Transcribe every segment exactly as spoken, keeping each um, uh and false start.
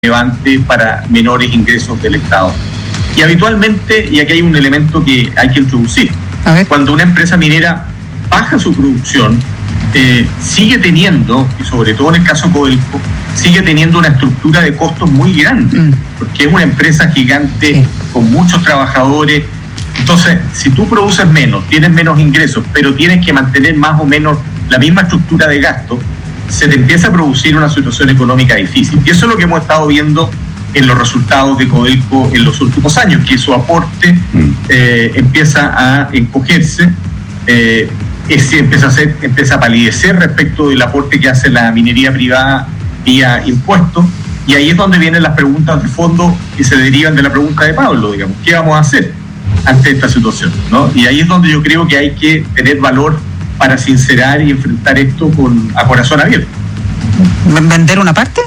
relevante para menores ingresos del Estado. Y habitualmente, y aquí hay un elemento que hay que introducir, cuando una empresa minera baja su producción, eh, sigue teniendo, y sobre todo en el caso Codelco, sigue teniendo una estructura de costos muy grande, mm. porque es una empresa gigante, sí, con muchos trabajadores. Entonces, si tú produces menos, tienes menos ingresos, pero tienes que mantener más o menos la misma estructura de gasto, se te empieza a producir una situación económica difícil. Y eso es lo que hemos estado viendo en los resultados de Codelco en los últimos años, que su aporte eh, empieza a encogerse, eh, es, empieza, a ser, empieza a palidecer respecto del aporte que hace la minería privada vía impuestos, y ahí es donde vienen las preguntas de fondo que se derivan de la pregunta de Pablo, digamos, ¿qué vamos a hacer ante esta situación, ¿no? Y ahí es donde yo creo que hay que tener valor para sincerar y enfrentar esto con, a corazón abierto. ¿Vender una parte?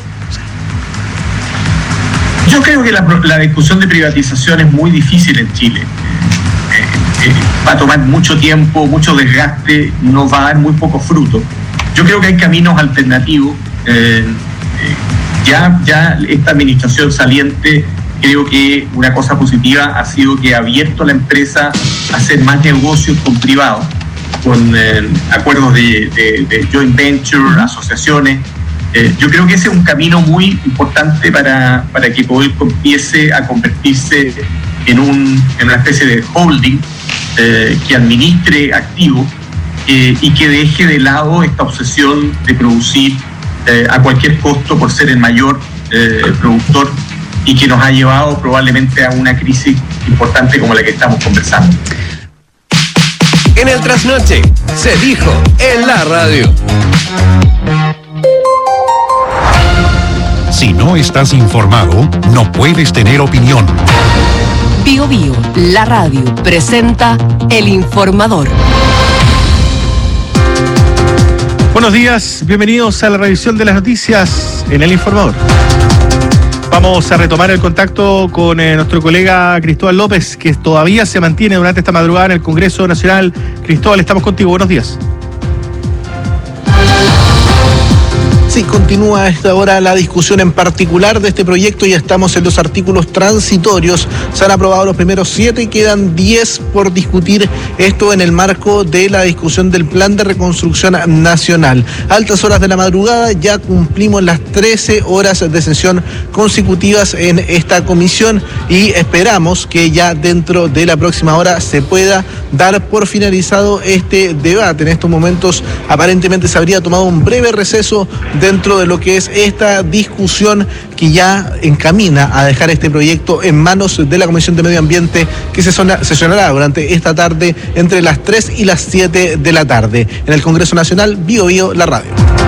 Yo creo que la, la discusión de privatización es muy difícil en Chile. Eh, eh, va a tomar mucho tiempo, mucho desgaste, nos va a dar muy poco fruto. Yo creo que hay caminos alternativos. Eh, eh, ya, ya esta administración saliente, creo que una cosa positiva ha sido que ha abierto la empresa a hacer más negocios con privados, con eh, acuerdos de, de, de joint venture, asociaciones. Eh, yo creo que ese es un camino muy importante para, para que Codelco empiece a convertirse en, un, en una especie de holding eh, que administre activos eh, y que deje de lado esta obsesión de producir eh, a cualquier costo por ser el mayor eh, productor, y que nos ha llevado probablemente a una crisis importante como la que estamos conversando. En el Trasnoche se dijo en la radio. Si no estás informado, no puedes tener opinión. Bio Bio, la radio, presenta El Informador. Buenos días, bienvenidos a la revisión de las noticias en El Informador. Vamos a retomar el contacto con eh, nuestro colega Cristóbal López, que todavía se mantiene durante esta madrugada en el Congreso Nacional. Cristóbal, estamos contigo, buenos días. Sí, continúa a esta hora la discusión en particular de este proyecto. Ya estamos en los artículos transitorios. Se han aprobado los primeros siete y quedan diez por discutir. Esto en el marco de la discusión del Plan de Reconstrucción Nacional. Altas horas de la madrugada, ya cumplimos las trece horas de sesión consecutivas en esta comisión y esperamos que ya dentro de la próxima hora se pueda dar por finalizado este debate. En estos momentos aparentemente se habría tomado un breve receso dentro de lo que es esta discusión que ya encamina a dejar este proyecto en manos de la Comisión de Medio Ambiente, que se sesionará durante esta tarde entre las tres y las siete de la tarde. En el Congreso Nacional, Bio Bio, la radio.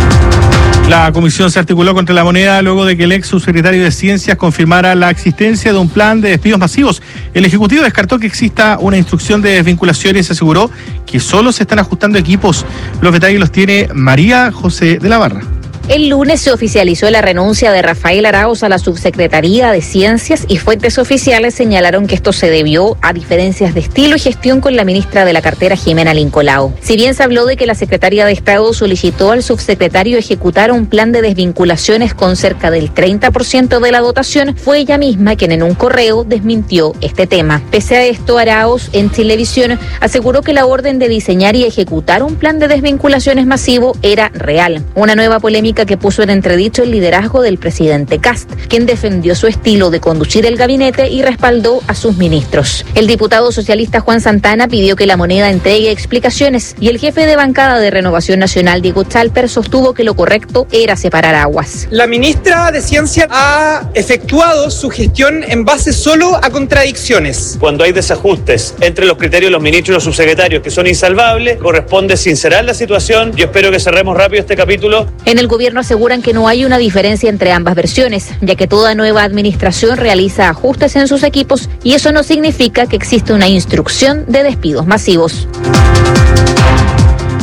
La comisión se articuló contra la moneda luego de que el ex subsecretario de Ciencias confirmara la existencia de un plan de despidos masivos. El Ejecutivo descartó que exista una instrucción de desvinculación y se aseguró que solo se están ajustando equipos. Los detalles los tiene María José de la Barra. El lunes se oficializó la renuncia de Rafael Arauz a la Subsecretaría de Ciencias y fuentes oficiales señalaron que esto se debió a diferencias de estilo y gestión con la ministra de la cartera, Jimena Lincolao. Si bien se habló de que la Secretaría de Estado solicitó al subsecretario ejecutar un plan de desvinculaciones con cerca del treinta por ciento de la dotación, fue ella misma quien en un correo desmintió este tema. Pese a esto, Arauz en televisión aseguró que la orden de diseñar y ejecutar un plan de desvinculaciones masivo era real. Una nueva polémica que puso en entredicho el liderazgo del presidente Kast, quien defendió su estilo de conducir el gabinete y respaldó a sus ministros. El diputado socialista Juan Santana pidió que la moneda entregue explicaciones y el jefe de bancada de Renovación Nacional, Diego Chalper, sostuvo que lo correcto era separar aguas. La ministra de Ciencia ha efectuado su gestión en base solo a contradicciones. Cuando hay desajustes entre los criterios de los ministros y los subsecretarios que son insalvables, corresponde sincerar la situación. Yo espero que cerremos rápido este capítulo. En el gobierno aseguran que no hay una diferencia entre ambas versiones, ya que toda nueva administración realiza ajustes en sus equipos y eso no significa que existe una instrucción de despidos masivos.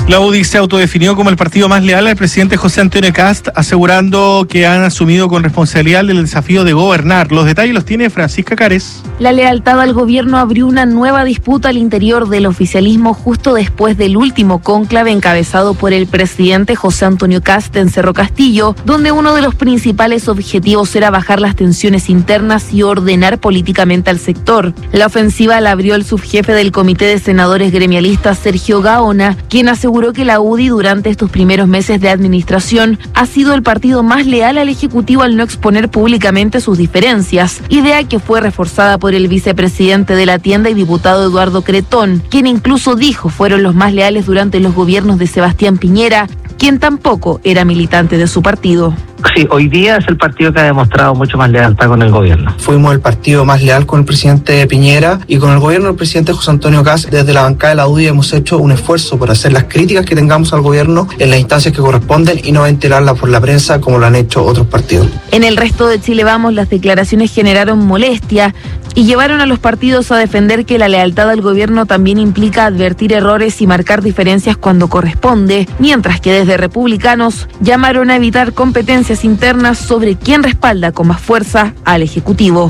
La U D I se autodefinió como el partido más leal al presidente José Antonio Kast, asegurando que han asumido con responsabilidad el desafío de gobernar. Los detalles los tiene Francisca Cares. La lealtad al gobierno abrió una nueva disputa al interior del oficialismo justo después del último cónclave encabezado por el presidente José Antonio Kast en Cerro Castillo, donde uno de los principales objetivos era bajar las tensiones internas y ordenar políticamente al sector. La ofensiva la abrió el subjefe del Comité de Senadores Gremialistas, Sergio Gaona, quien aseguró que la U D I durante estos primeros meses de administración ha sido el partido más leal al Ejecutivo al no exponer públicamente sus diferencias, idea que fue reforzada por el vicepresidente de la tienda y diputado Eduardo Cretón, quien incluso dijo fueron los más leales durante los gobiernos de Sebastián Piñera, quien tampoco era militante de su partido. Sí, hoy día es el partido que ha demostrado mucho más lealtad con el gobierno. Fuimos el partido más leal con el presidente Piñera y con el gobierno del presidente José Antonio Kast. Desde la bancada de la U D I hemos hecho un esfuerzo por hacer las críticas que tengamos al gobierno en las instancias que corresponden y no ventilarlas por la prensa como lo han hecho otros partidos. En el resto de Chile Vamos, las declaraciones generaron molestia y llevaron a los partidos a defender que la lealtad al gobierno también implica advertir errores y marcar diferencias cuando corresponde, mientras que desde Republicanos llamaron a evitar competencias internas sobre quién respalda con más fuerza al Ejecutivo.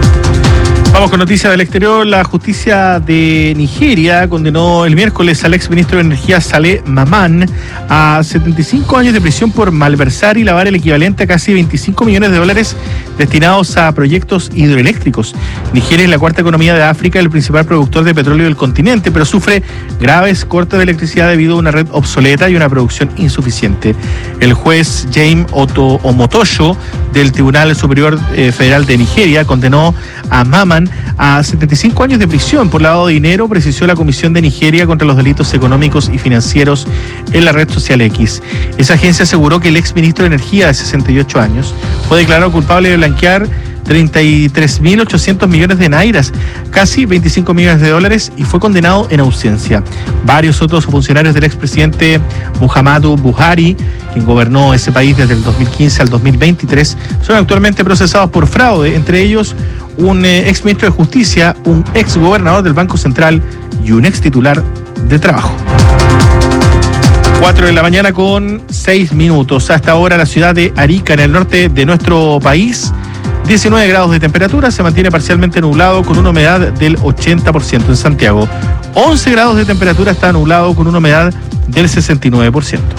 Vamos con noticias del exterior. La justicia de Nigeria condenó el miércoles al exministro de Energía Saleh Maman a setenta y cinco años de prisión por malversar y lavar el equivalente a casi veinticinco millones de dólares destinados a proyectos hidroeléctricos. Nigeria es la cuarta economía de África y el principal productor de petróleo del continente, pero sufre graves cortes de electricidad debido a una red obsoleta y una producción insuficiente. El juez James Oto Omotoyo del Tribunal Superior eh, Federal de Nigeria condenó a Maman a setenta y cinco años de prisión por lavado de dinero, precisó la Comisión de Nigeria contra los Delitos Económicos y Financieros en la red social X. Esa agencia aseguró que el exministro de Energía de sesenta y ocho años fue declarado culpable de blanquear treinta y tres mil ochocientos millones de nairas, casi veinticinco millones de dólares, y fue condenado en ausencia. Varios otros funcionarios del expresidente Muhammadu Buhari, quien gobernó ese país desde el dos mil quince al dos mil veintitrés, son actualmente procesados por fraude, entre ellos un eh, ex ministro de Justicia, un ex gobernador del Banco Central y un ex titular de Trabajo. cuatro de la mañana con seis minutos. Hasta ahora la ciudad de Arica, en el norte de nuestro país, diecinueve grados de temperatura, se mantiene parcialmente nublado con una humedad del ochenta por ciento. En Santiago, once grados de temperatura, está nublado con una humedad del sesenta y nueve por ciento.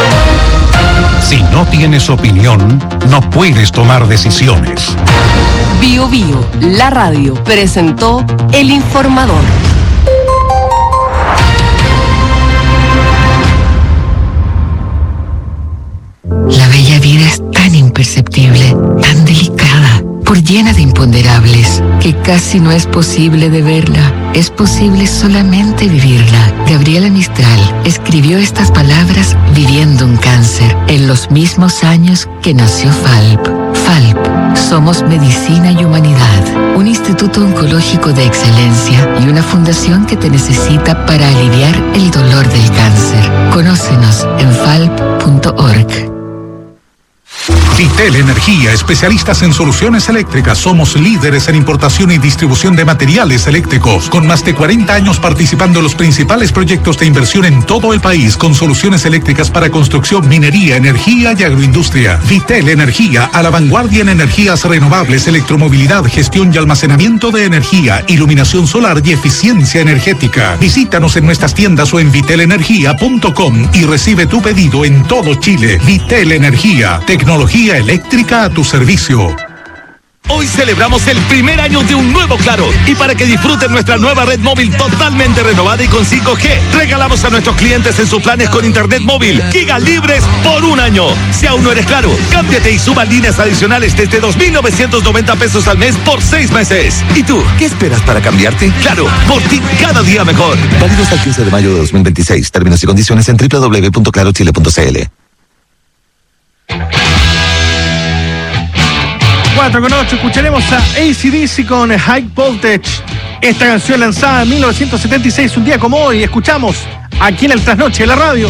Si no tienes opinión, no puedes tomar decisiones. Bio Bio, la radio, presentó El Informador. La bella vida es tan imperceptible, tan delicada, por llena de imponderables, que casi no es posible de verla. Es posible solamente vivirla. Gabriela Mistral escribió estas palabras viviendo un cáncer en los mismos años que nació Falp. Falp, somos medicina y humanidad, un instituto oncológico de excelencia y una fundación que te necesita para aliviar el dolor del cáncer. Conócenos en falp punto org. Vitel Energía, especialistas en soluciones eléctricas. Somos líderes en importación y distribución de materiales eléctricos, con más de cuarenta años participando en los principales proyectos de inversión en todo el país, con soluciones eléctricas para construcción, minería, energía y agroindustria. Vitel Energía, a la vanguardia en energías renovables, electromovilidad, gestión y almacenamiento de energía, iluminación solar y eficiencia energética. Visítanos en nuestras tiendas o en vitel energía punto com y recibe tu pedido en todo Chile. Vitel Energía, tecnología eléctrica a tu servicio. Hoy celebramos el primer año de un nuevo Claro, y para que disfruten nuestra nueva red móvil totalmente renovada y con cinco G, regalamos a nuestros clientes en sus planes con internet móvil gigas libres por un año. Si aún no eres Claro, cámbiate y suba líneas adicionales desde dos mil novecientos noventa pesos al mes por seis meses. ¿Y tú, qué esperas para cambiarte? Claro, por ti cada día mejor. Válido hasta el quince de mayo de dos mil veintiséis. Términos y condiciones en doble u doble u doble u punto claro chile punto c l. cuatro con ocho, escucharemos a A C D C con High Voltage. Esta canción lanzada en mil novecientos setenta y seis, un día como hoy, escuchamos aquí en el Trasnoche de la radio.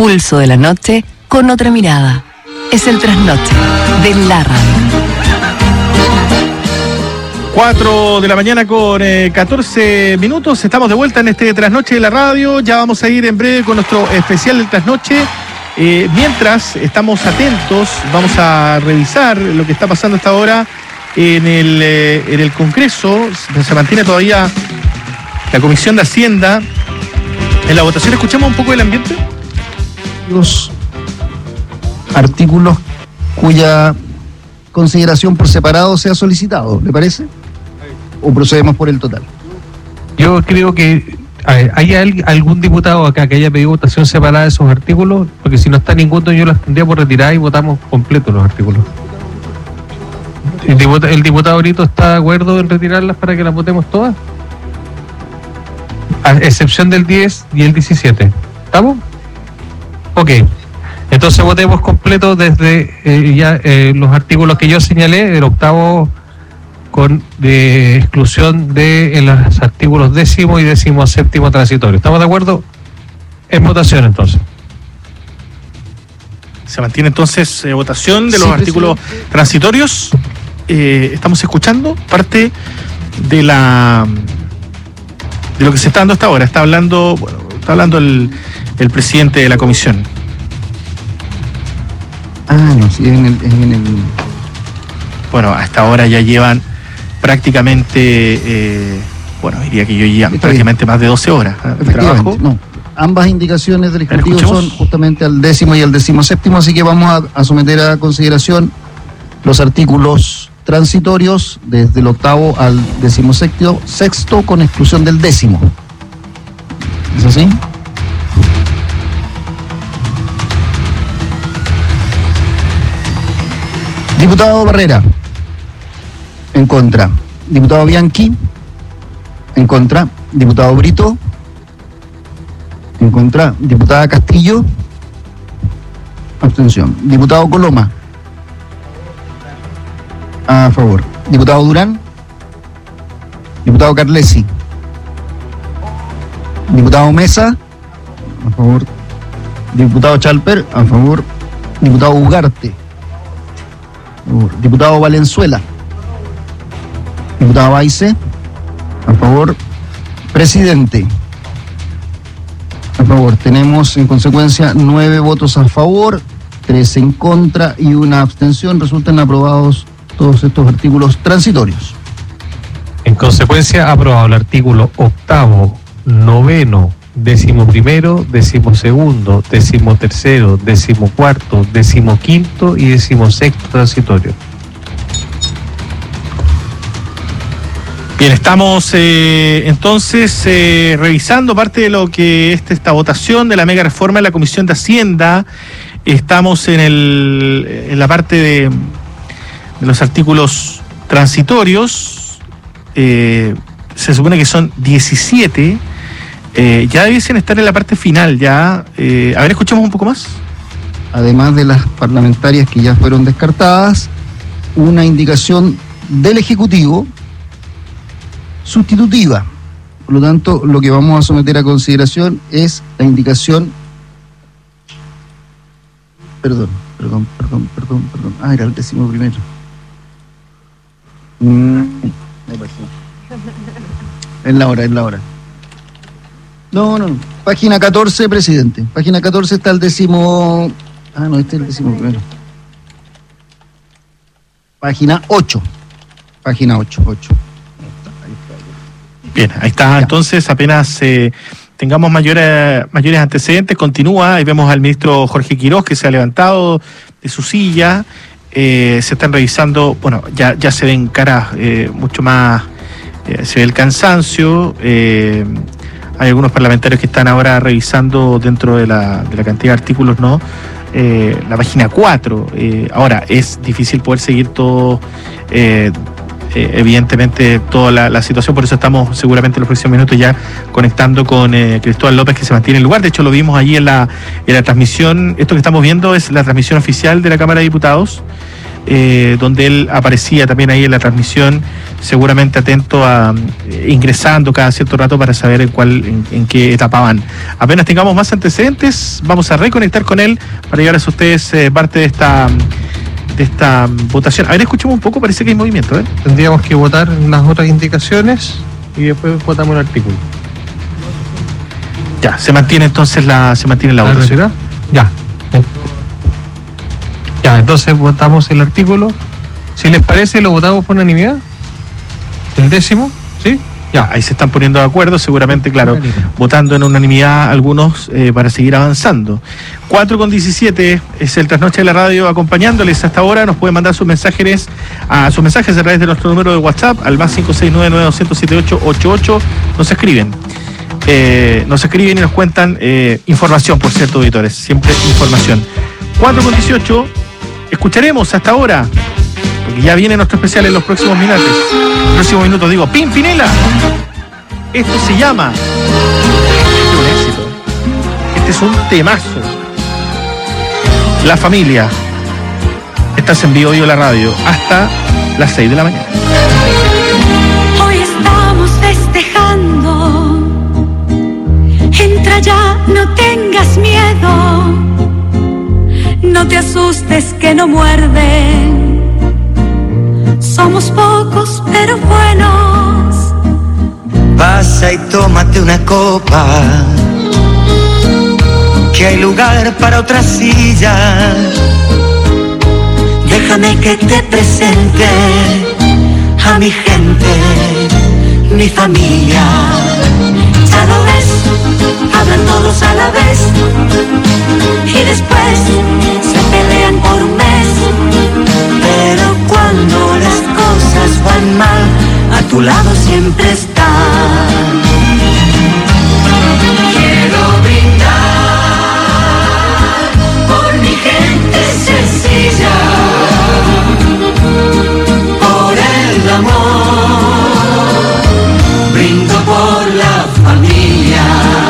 pulso de la noche con otra mirada. Es el trasnoche de la radio. cuatro de la mañana con eh, catorce minutos. Estamos de vuelta en este trasnoche de la radio. Ya vamos a ir en breve con nuestro especial del trasnoche. Eh, mientras estamos atentos, vamos a revisar lo que está pasando hasta ahora en el, eh, en el Congreso. Se mantiene todavía la Comisión de Hacienda en la votación. Escuchamos un poco el ambiente. Los artículos cuya consideración por separado se ha solicitado, ¿le parece? ¿O procedemos por el total? Yo creo que ¿hay algún diputado acá que haya pedido votación separada de esos artículos? Porque si no está ninguno, yo las tendría por retirar y votamos completos los artículos. ¿El diputado, el diputado Brito está de acuerdo en retirarlas para que las votemos todas? A excepción del diez y el diecisiete. ¿Estamos? Ok. Entonces votemos completo desde eh, ya eh, los artículos que yo señalé, el octavo con de exclusión de en los artículos décimo y décimo séptimo transitorio. ¿Estamos de acuerdo? En votación entonces. Se mantiene entonces eh, votación de los sí, artículos sí. transitorios. Eh, estamos escuchando parte de la de lo que se está dando hasta ahora. Está hablando, bueno, está hablando el, el presidente de la comisión. Ah, no, sí, en el, en el... Bueno, hasta ahora ya llevan prácticamente, eh, bueno, diría que yo llevan prácticamente más de doce horas ¿eh? de trabajo. No, ambas indicaciones del Ejecutivo son justamente al décimo y al décimo séptimo, así que vamos a, a someter a consideración los artículos transitorios desde el octavo al décimo sexto, sexto con exclusión del décimo. ¿Es así? Diputado Barrera, en contra. Diputado Bianchi, en contra. Diputado Brito, en contra. Diputada Castillo, abstención. Diputado Coloma, a favor. Diputado Durán, diputado Carlesi, diputado Mesa, a favor. Diputado Chalper, a favor. Diputado Ugarte, diputado Valenzuela, diputado Baice, a favor. Presidente, a favor. Tenemos en consecuencia nueve votos a favor, tres en contra y una abstención. Resultan aprobados todos estos artículos transitorios. En consecuencia, aprobado el artículo octavo, noveno, décimo primero, décimo segundo, décimo tercero, décimo cuarto, décimo quinto y décimo sexto transitorio. Bien, estamos eh, entonces eh, revisando parte de lo que es esta votación de la mega reforma en la Comisión de Hacienda. Estamos en, el, en la parte de, de los artículos transitorios. Eh, se supone que son diecisiete. Eh, ya debiesen estar en la parte final, ya. Eh, a ver, escuchemos un poco más. Además de las parlamentarias que ya fueron descartadas, una indicación del Ejecutivo sustitutiva. Por lo tanto, lo que vamos a someter a consideración es la indicación... Perdón, perdón, perdón, perdón, perdón. Ah, era el décimo primero. Mm, me pasó. Es la hora, es la hora. No, no, no. Página catorce, presidente. Página catorce está el décimo... Ah, no, este es el décimo primero. Página ocho. Página ocho, ocho. Bien, ahí está. Ya. Entonces, apenas eh, tengamos mayores, mayores antecedentes, continúa. Ahí vemos al ministro Jorge Quiroz, que se ha levantado de su silla. Eh, se están revisando, bueno, ya, ya se ven caras eh, mucho más... Eh, se ve el cansancio. Eh, hay algunos parlamentarios que están ahora revisando dentro de la, de la cantidad de artículos, ¿no? Eh, la página cuatro. Eh, ahora, es difícil poder seguir todo... Eh, Eh, evidentemente toda la, la situación, por eso estamos seguramente en los próximos minutos ya conectando con eh, Cristóbal López, que se mantiene en el lugar. De hecho, lo vimos allí en la, en la transmisión. Esto que estamos viendo es la transmisión oficial de la Cámara de Diputados, eh, donde él aparecía también ahí en la transmisión seguramente atento a eh, ingresando cada cierto rato para saber en cuál, en, en qué etapa van. Apenas tengamos más antecedentes, vamos a reconectar con él para llevarles a ustedes eh, parte de esta de esta votación. A ver, escuchemos un poco, parece que hay movimiento, ¿eh? Tendríamos que votar las otras indicaciones y después votamos el artículo. Ya, se mantiene entonces la se mantiene la votación. Ya. Ya, entonces votamos el artículo. Si les parece, lo votamos por unanimidad. El décimo, ¿sí? Ya, ahí se están poniendo de acuerdo, seguramente, claro, votando en unanimidad algunos eh, para seguir avanzando. cuatro con diecisiete es el Trasnoche de la Radio, acompañándoles hasta ahora. Nos pueden mandar sus mensajes a sus mensajes a través de nuestro número de WhatsApp al más cinco seis nueve nueve dos cero cero siete ocho ocho ocho. Nos escriben. Eh, nos escriben y nos cuentan eh, información, por cierto, auditores, siempre información. cuatro con dieciocho, escucharemos hasta ahora, porque ya viene nuestro especial en los próximos minutos. Próximos minutos, digo, Pimpinela. Esto se llama. Este es un éxito. Este es un temazo. La Familia. Estás en Vivo Vivo la Radio hasta las seis de la mañana. Hoy estamos festejando. Entra ya, no tengas miedo. No te asustes que no muerden. Somos pocos pero buenos. Pasa y tómate una copa, que hay lugar para otra silla. Déjame que te presente a mi gente, mi familia. Ya lo ves, hablan todos a la vez y después se pelean por un mes. Pero cuando las cosas van mal, a tu lado siempre están. Quiero brindar por mi gente sencilla, por el amor, brindo por la familia.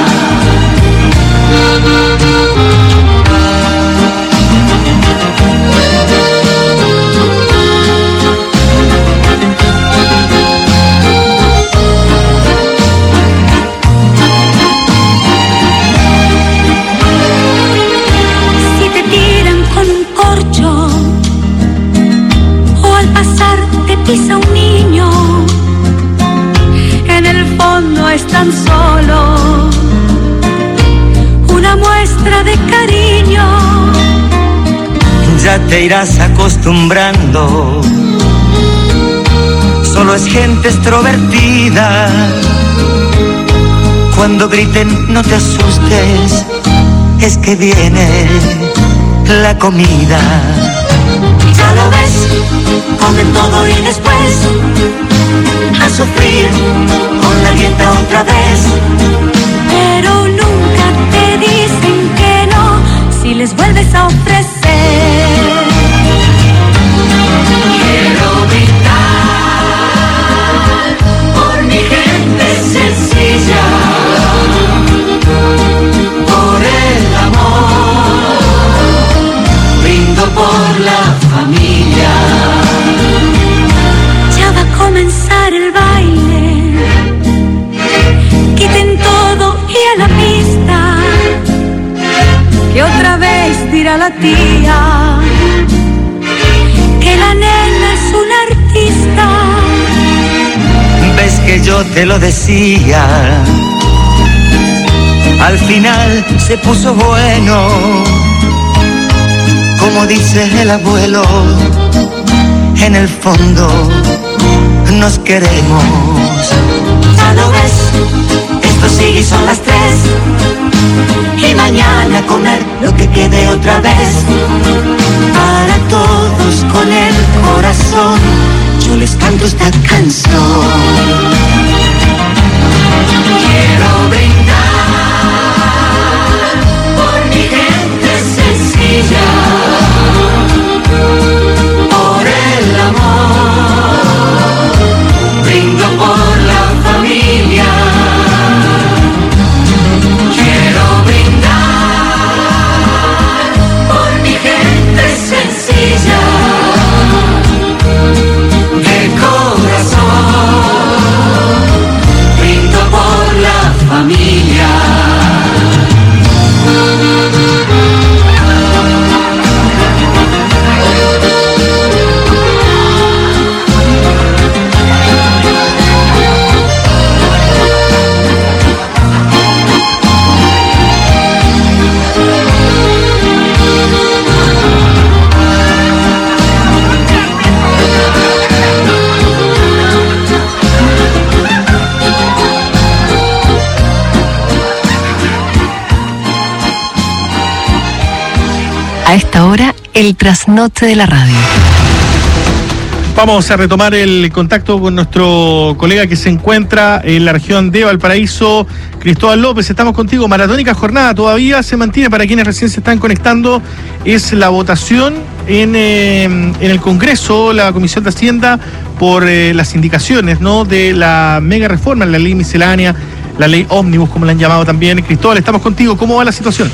Pisa un niño, en el fondo es tan solo una muestra de cariño. Ya te irás acostumbrando, solo es gente extrovertida. Cuando griten no te asustes, es que viene la comida. Ya lo ves, comen todo y después a sufrir con la dieta otra vez. Pero nunca te dicen que no si les vuelves a ofrecer. Quiero brindar por mi gente sencilla, por el amor, brindo por la familia. Ya va a comenzar el baile, quiten todo y a la pista, que otra vez dirá la tía que la nena es una artista. Ves que yo te lo decía, al final se puso bueno. Como dice el abuelo, en el fondo nos queremos. Ya lo ves, esto sigue y son las tres, y mañana comer lo que quede otra vez. Para todos con el corazón, yo les canto esta canción. Quiero brindar por mi gente sencilla, por el amor, brindo por la familia. Quiero brindar por mi gente sencilla, de corazón. A esta hora, el trasnoche de la radio. Vamos a retomar el contacto con nuestro colega que se encuentra en la región de Valparaíso, Cristóbal López. Estamos contigo. Maratónica jornada todavía se mantiene para quienes recién se están conectando. Es la votación en, eh, en el Congreso, la Comisión de Hacienda, por eh, las indicaciones, ¿no?, de la mega reforma, la ley miscelánea, la ley ómnibus, como la han llamado también. Cristóbal, estamos contigo. ¿Cómo va la situación?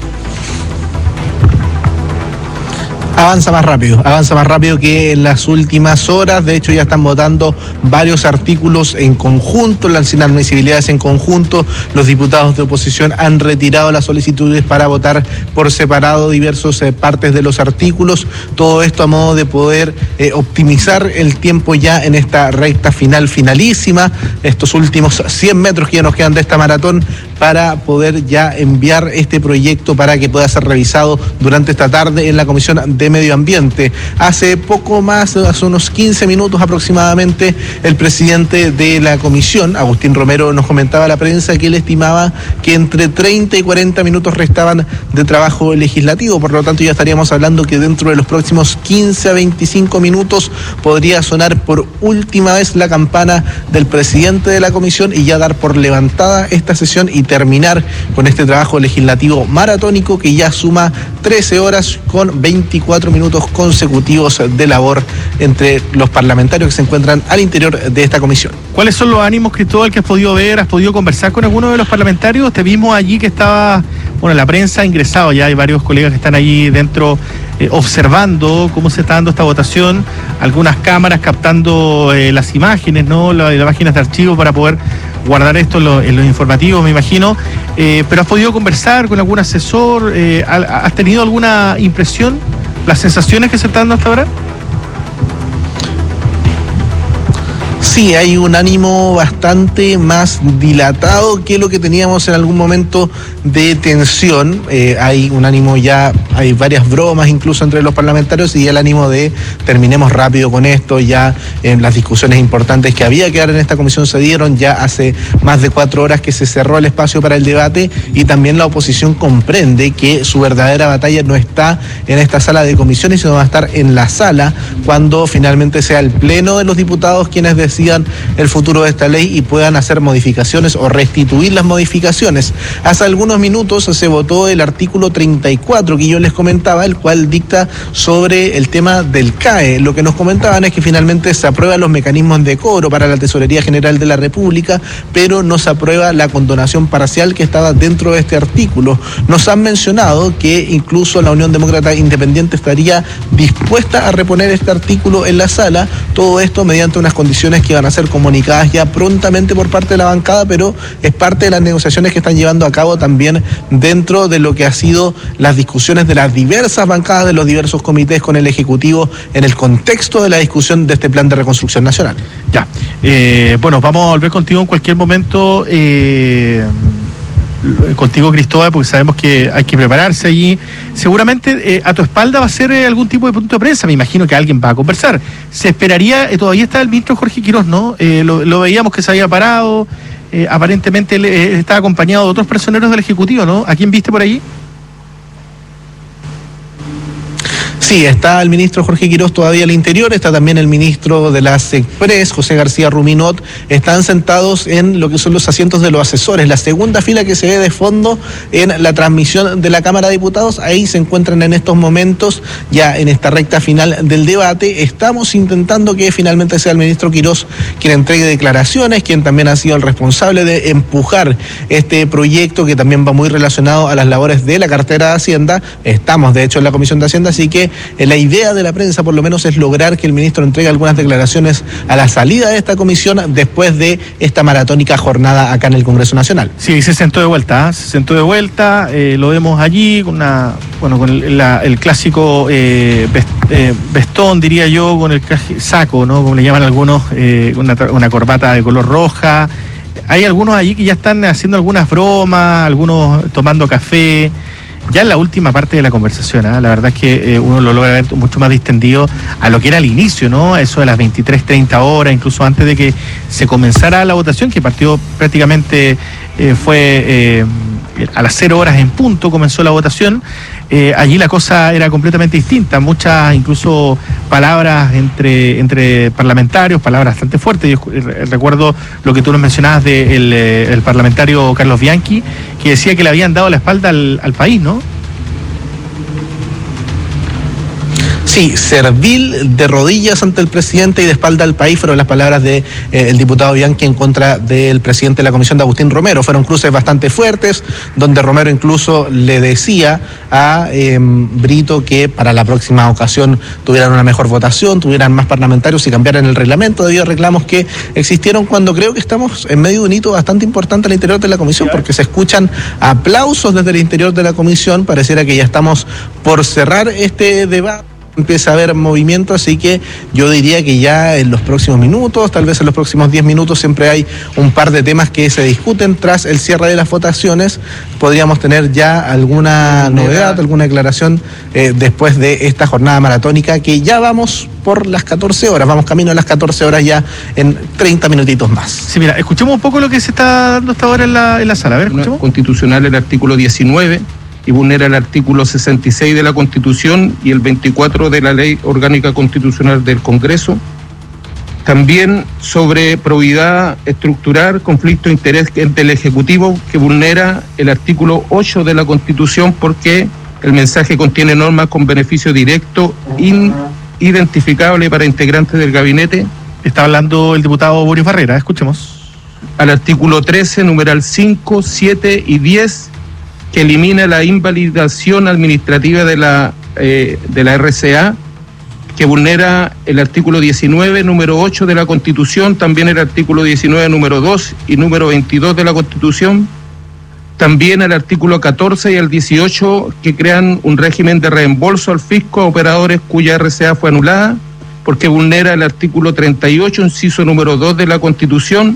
Avanza más rápido, avanza más rápido que en las últimas horas. De hecho, ya están votando varios artículos en conjunto, las inadmisibilidades en conjunto. Los diputados de oposición han retirado las solicitudes para votar por separado diversas eh, partes de los artículos. Todo esto a modo de poder eh, optimizar el tiempo ya en esta recta final finalísima, estos últimos cien metros que ya nos quedan de esta maratón, para poder ya enviar este proyecto para que pueda ser revisado durante esta tarde en la Comisión de Medio Ambiente. Hace poco más, hace unos quince minutos aproximadamente, el presidente de la comisión, Agustín Romero, nos comentaba a la prensa que él estimaba que entre treinta y cuarenta minutos restaban de trabajo legislativo. Por lo tanto, ya estaríamos hablando que dentro de los próximos quince a veinticinco minutos podría sonar por última vez la campana del presidente de la comisión y ya dar por levantada esta sesión y terminar con este trabajo legislativo maratónico que ya suma trece horas con veinticuatro minutos consecutivos de labor entre los parlamentarios que se encuentran al interior de esta comisión. ¿Cuáles son los ánimos, Cristóbal, que has podido ver? ¿Has podido conversar con alguno de los parlamentarios? Te vimos allí que estaba, bueno, la prensa ha ingresado, ya hay varios colegas que están allí dentro eh, observando cómo se está dando esta votación, algunas cámaras captando eh, las imágenes, ¿no?, las, las páginas de archivo para poder guardar esto en, lo, en los informativos, me imagino, eh, pero ¿has podido conversar con algún asesor? Eh, ¿Has tenido alguna impresión? ¿Las sensaciones que se están dando hasta ahora? Sí, hay un ánimo bastante más dilatado que lo que teníamos en algún momento de tensión. Eh, hay un ánimo ya, hay varias bromas incluso entre los parlamentarios y el ánimo de terminemos rápido con esto. Ya en las discusiones importantes que había que dar en esta comisión se dieron, ya hace más de cuatro horas que se cerró el espacio para el debate y también la oposición comprende que su verdadera batalla no está en esta sala de comisiones, sino va a estar en la sala cuando finalmente sea el pleno de los diputados quienes decidan el futuro de esta ley y puedan hacer modificaciones o restituir las modificaciones. Hace algunos minutos se votó el artículo treinta y cuatro que yo les comentaba, el cual dicta sobre el tema del C A E. Lo que nos comentaban es que finalmente se aprueban los mecanismos de cobro para la Tesorería General de la República, pero no se aprueba la condonación parcial que estaba dentro de este artículo. Nos han mencionado que incluso la Unión Demócrata Independiente estaría dispuesta a reponer este artículo en la sala, todo esto mediante unas condiciones que van a ser comunicadas ya prontamente por parte de la bancada, pero es parte de las negociaciones que están llevando a cabo también dentro de lo que ha sido las discusiones de las diversas bancadas de los diversos comités con el Ejecutivo en el contexto de la discusión de este plan de reconstrucción nacional. Ya, eh, bueno, vamos a volver contigo en cualquier momento, eh, contigo, Cristóbal, porque sabemos que hay que prepararse allí. Seguramente eh, a tu espalda va a ser eh, algún tipo de punto de prensa, me imagino que alguien va a conversar. Se esperaría, eh, todavía está el ministro Jorge Quirós, ¿no? Eh, lo, lo veíamos que se había parado, eh, aparentemente él eh, está acompañado de otros personeros del Ejecutivo, ¿no? ¿A quién viste por allí? Sí, está el ministro Jorge Quirós todavía al interior, está también el ministro de la SECPRES, José García Ruminot, están sentados en lo que son los asientos de los asesores, la segunda fila que se ve de fondo en la transmisión de la Cámara de Diputados, ahí se encuentran en estos momentos, ya en esta recta final del debate. Estamos intentando que finalmente sea el ministro Quirós quien entregue declaraciones, quien también ha sido el responsable de empujar este proyecto que también va muy relacionado a las labores de la cartera de Hacienda. Estamos de hecho en la Comisión de Hacienda, así que la idea de la prensa por lo menos es lograr que el ministro entregue algunas declaraciones a la salida de esta comisión después de esta maratónica jornada acá en el Congreso Nacional. Sí, se sentó de vuelta, ¿eh? se sentó de vuelta, eh, lo vemos allí con una, bueno, con el, la, el clásico eh, vest, eh, vestón, diría yo, con el saco, ¿no? Como le llaman algunos, eh, una, una corbata de color roja. Hay algunos allí que ya están haciendo algunas bromas, algunos tomando café. Ya en la última parte de la conversación, ¿eh? La verdad es que eh, uno lo logra ver mucho más distendido a lo que era el inicio, ¿no? Eso de las veintitrés treinta horas, incluso antes de que se comenzara la votación, que partió prácticamente, eh, fue eh, a las cero horas en punto, comenzó la votación. eh, allí la cosa era completamente distinta, muchas incluso palabras entre entre parlamentarios, palabras bastante fuertes. Yo recuerdo lo que tú nos mencionabas del de el parlamentario Carlos Bianchi, que decía que le habían dado la espalda al, al país, ¿no? Sí, servil de rodillas ante el presidente y de espalda al país fueron las palabras del de, eh, diputado Bianchi en contra del presidente de la comisión, de Agustín Romero. Fueron cruces bastante fuertes, donde Romero incluso le decía a eh, Brito que para la próxima ocasión tuvieran una mejor votación, tuvieran más parlamentarios y cambiaran el reglamento, debido a reclamos que existieron cuando creo que estamos en medio de un hito bastante importante al interior de la comisión, porque se escuchan aplausos desde el interior de la comisión. Pareciera que ya estamos por cerrar este debate. Empieza a haber movimiento, así que yo diría que ya en los próximos minutos, tal vez en los próximos diez minutos, siempre hay un par de temas que se discuten tras el cierre de las votaciones. Podríamos tener ya alguna novedad, alguna declaración eh, después de esta jornada maratónica, que ya vamos por las catorce horas, vamos camino a las catorce horas ya en treinta minutitos más. Sí, mira, escuchemos un poco lo que se está dando hasta ahora en la, en la sala. A ver, escuchemos. Constitucional, el artículo diecinueve. Y vulnera el artículo sesenta y seis de la Constitución y el veinticuatro de la Ley Orgánica Constitucional del Congreso. También sobre probidad estructural, conflicto de interés del Ejecutivo, que vulnera el artículo ocho de la Constitución, porque el mensaje contiene normas con beneficio directo inidentificable para integrantes del gabinete. Está hablando el diputado Boris Barrera, escuchemos. Al artículo trece, numeral cinco, siete y diez, que elimina la invalidación administrativa de la eh, de la R C A, que vulnera el artículo diecinueve, número ocho de la Constitución, también el artículo diecinueve, número dos y número veintidós de la Constitución, también el artículo catorce y el dieciocho, que crean un régimen de reembolso al fisco a operadores cuya R C A fue anulada, porque vulnera el artículo treinta y ocho, inciso número dos de la Constitución,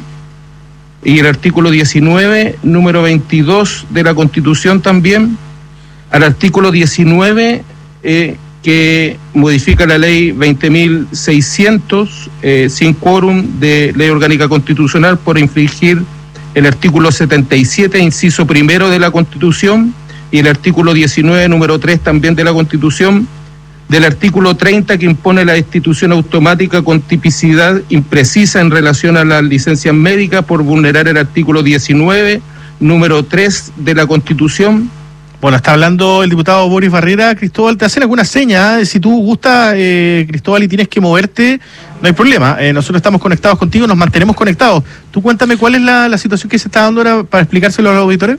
y el artículo diecinueve, número veintidós de la Constitución también, al artículo diecinueve, eh, que modifica la ley veinte mil seiscientos, eh, sin quórum de Ley Orgánica Constitucional, por infringir el artículo setenta y siete, inciso primero de la Constitución, y el artículo diecinueve, número tres también de la Constitución, del artículo treinta, que impone la destitución automática con tipicidad imprecisa en relación a las licencias médicas por vulnerar el artículo diecinueve, número tres de la Constitución. Bueno, está hablando el diputado Boris Barrera. Cristóbal, te hacen alguna seña, ¿eh? Si tú gustas, eh, Cristóbal, y tienes que moverte, no hay problema. Eh, nosotros estamos conectados contigo, nos mantenemos conectados. Tú cuéntame cuál es la, la situación que se está dando ahora para explicárselo a los auditores.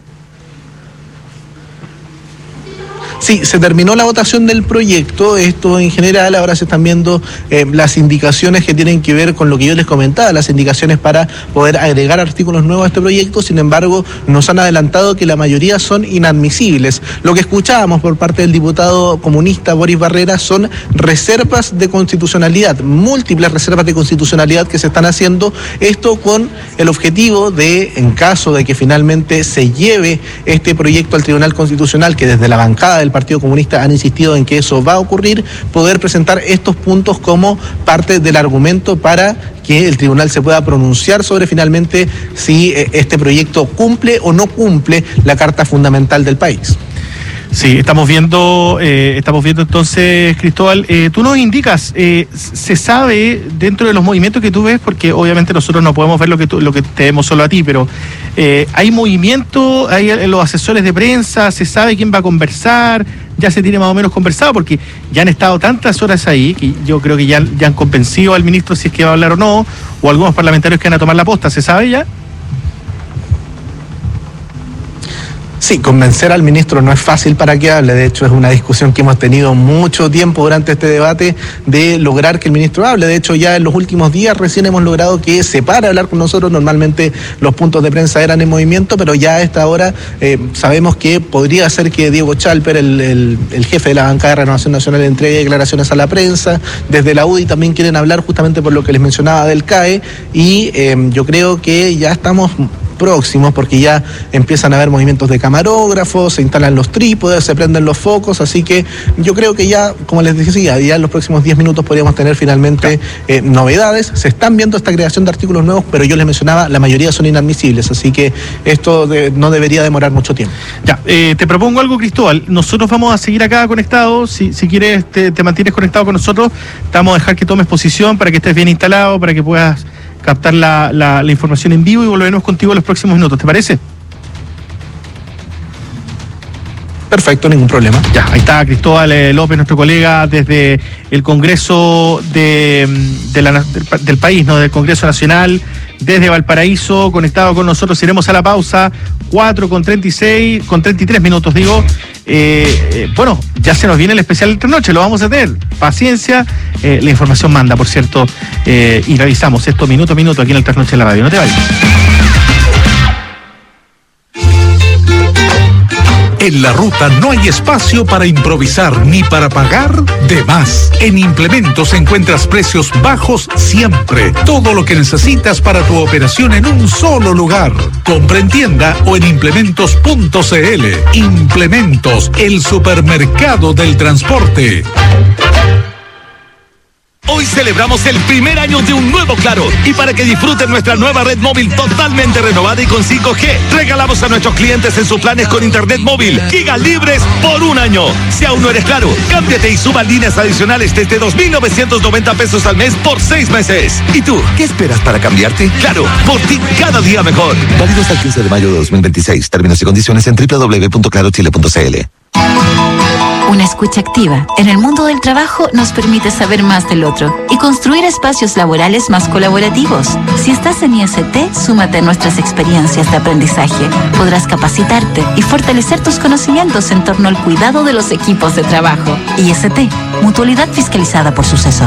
Sí, se terminó la votación del proyecto, esto en general. Ahora se están viendo eh, las indicaciones que tienen que ver con lo que yo les comentaba, las indicaciones para poder agregar artículos nuevos a este proyecto. Sin embargo, nos han adelantado que la mayoría son inadmisibles. Lo que escuchábamos por parte del diputado comunista Boris Barrera son reservas de constitucionalidad, múltiples reservas de constitucionalidad que se están haciendo, esto con el objetivo de, en caso de que finalmente se lleve este proyecto al Tribunal Constitucional, que desde la bancada del Partido Comunista han insistido en que eso va a ocurrir, poder presentar estos puntos como parte del argumento para que el tribunal se pueda pronunciar sobre finalmente si este proyecto cumple o no cumple la Carta Fundamental del país. Sí, estamos viendo, eh, estamos viendo entonces, Cristóbal, eh, tú nos indicas, eh, se sabe dentro de los movimientos que tú ves, porque obviamente nosotros no podemos ver lo que tú, lo que te vemos solo a ti, pero eh, hay movimiento, hay los asesores de prensa, se sabe quién va a conversar, ya se tiene más o menos conversado, porque ya han estado tantas horas ahí, que yo creo que ya, ya han convencido al ministro si es que va a hablar o no, o algunos parlamentarios que van a tomar la posta, ¿se sabe ya? Sí, convencer al ministro no es fácil para que hable. De hecho, es una discusión que hemos tenido mucho tiempo durante este debate de lograr que el ministro hable. De hecho, ya en los últimos días recién hemos logrado que se pare a hablar con nosotros. Normalmente los puntos de prensa eran en movimiento, pero ya a esta hora eh, sabemos que podría ser que Diego Chalper, el, el, el jefe de la bancada de Renovación Nacional, entregue declaraciones a la prensa. Desde la U D I también quieren hablar justamente por lo que les mencionaba del C A E. Y eh, yo creo que ya estamos próximos, porque ya empiezan a haber movimientos de camarógrafos, se instalan los trípodes, se prenden los focos, así que yo creo que ya, como les decía, ya en los próximos diez minutos podríamos tener finalmente eh, novedades. Se están viendo esta creación de artículos nuevos, pero yo les mencionaba, la mayoría son inadmisibles, así que esto de, no debería demorar mucho tiempo. Ya, eh, te propongo algo, Cristóbal. Nosotros vamos a seguir acá conectados. Si, si quieres, te, te mantienes conectado con nosotros. Te vamos a dejar que tomes posición para que estés bien instalado, para que puedas captar la, la, la información en vivo y volveremos contigo en los próximos minutos. ¿Te parece? Perfecto, ningún problema. Ya, ahí está Cristóbal eh, López, nuestro colega desde el Congreso de, de la, del, del país, ¿no? Del Congreso Nacional, desde Valparaíso, conectado con nosotros. Iremos a la pausa, cuatro con treinta y seis, con treinta y tres minutos, digo. Eh, eh, bueno, ya se nos viene el especial de Trasnoche, lo vamos a tener. Paciencia, eh, la información manda, por cierto, eh, y revisamos esto minuto a minuto aquí en el Trasnoche de la radio. No te vayas. En la ruta no hay espacio para improvisar ni para pagar de más. En Implementos encuentras precios bajos siempre. Todo lo que necesitas para tu operación en un solo lugar. Compra en tienda o en implementos punto c l. Implementos, el supermercado del transporte. Hoy celebramos el primer año de un nuevo Claro, y para que disfruten nuestra nueva red móvil totalmente renovada y con cinco G, regalamos a nuestros clientes en sus planes con internet móvil gigas libres por un año. Si aún no eres Claro, cámbiate y suba líneas adicionales desde dos mil novecientos noventa pesos al mes por seis meses. ¿Y tú, qué esperas para cambiarte? Claro, por ti cada día mejor. Válido hasta el quince de mayo de dos mil veintiséis. Términos y condiciones en doble u doble u doble u punto claro chile punto c l. Una escucha activa en el mundo del trabajo nos permite saber más del otro y construir espacios laborales más colaborativos. Si estás en I S T, súmate a nuestras experiencias de aprendizaje. Podrás capacitarte y fortalecer tus conocimientos en torno al cuidado de los equipos de trabajo. I S T, mutualidad fiscalizada por Suceso.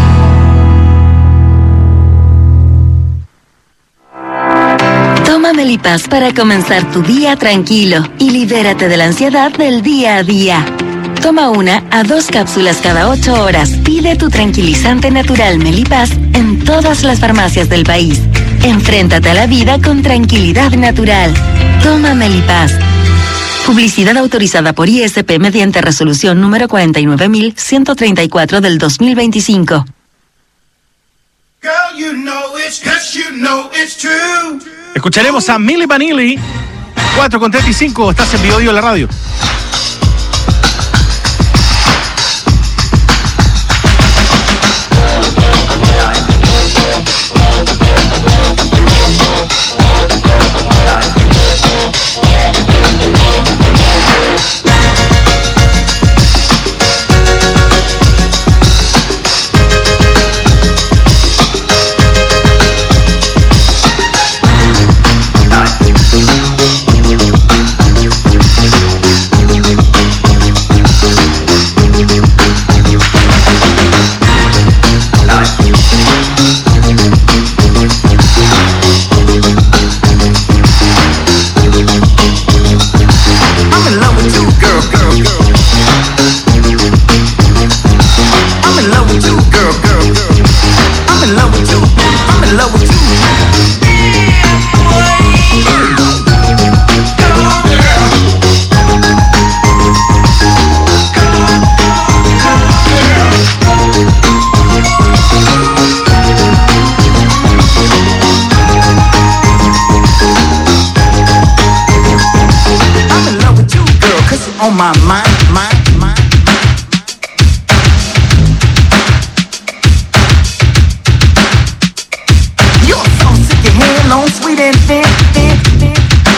Toma Melipaz para comenzar tu día tranquilo y libérate de la ansiedad del día a día. Toma una a dos cápsulas cada ocho horas. Pide tu tranquilizante natural Melipaz en todas las farmacias del país. Enfréntate a la vida con tranquilidad natural. Toma Melipaz. Publicidad autorizada por I S P mediante resolución número cuarenta y nueve mil ciento treinta y cuatro del dos mil veinticinco. Girl, you know it's, 'cause you know it's true. Escucharemos a Milli Vanilli, cuatro con treinta y cinco, estás en Bio Bio la radio. On my mind, mind, mind. You're so sick of hearing long, sweet and thin, thin, thin.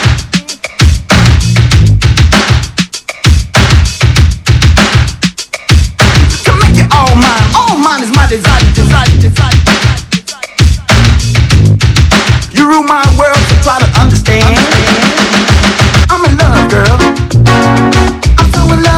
To make it all mine, all mine is my desire, desire, desire. You rule my world, so try to understand. I'm in love, girl. I'm so in love.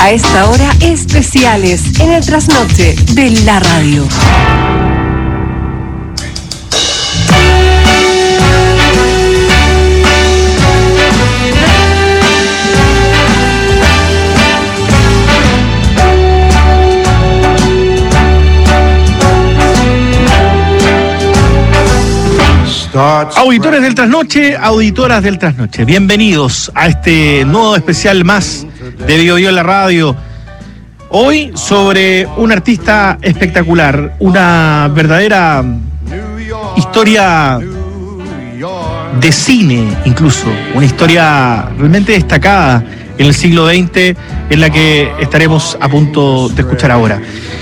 A esta hora, especiales en el trasnoche de la radio. Auditores del Trasnoche, auditoras del Trasnoche, bienvenidos a este nuevo especial más de Bio Bio en la radio. Hoy sobre un artista espectacular, una verdadera historia de cine, incluso, una historia realmente destacada en el siglo veinte, en la que estaremos a punto de escuchar ahora.